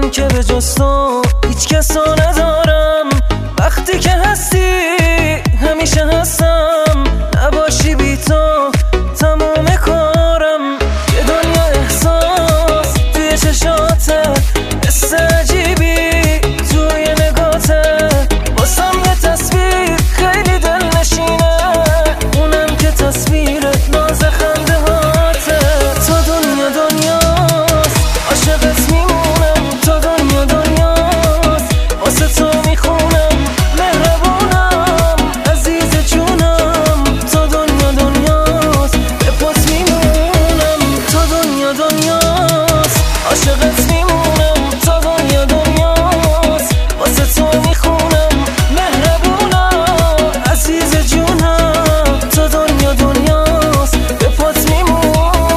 من که به جز تو هیچ کس رو ندارم. وقتی که هستی همیشه هستم، نباشی بی تو تموم کارم. یه دنیا احساس توی چشاته، حس عجیبی توی نگاته، بازم یه تصویر خیلی دلنشینه، اونم که تصویر ناز خنده هاته. تو دنیا دنیاست عاشقت میمونم، تو دنیا دنیاست واسه تو میخونم، مهربونم عزیز جونم. تو دنیا دنیاست به پات میمونم، تو دنیا دنیاست عاشقت میمونم، تو دنیا دنیاست واسه تو میخونم، مهربونم عزیز جونم. تو دنیا دنیاست به پات میمونم.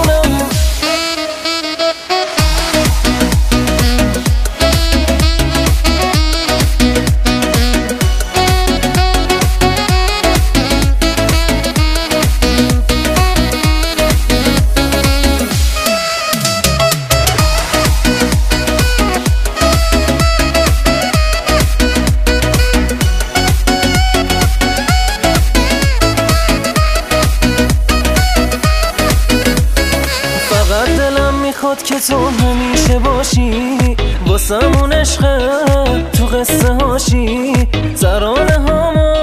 فقط دلم میخواد که تو همیشه باشی، واسمون عشقه تو قصه هاشی، ترانه هامو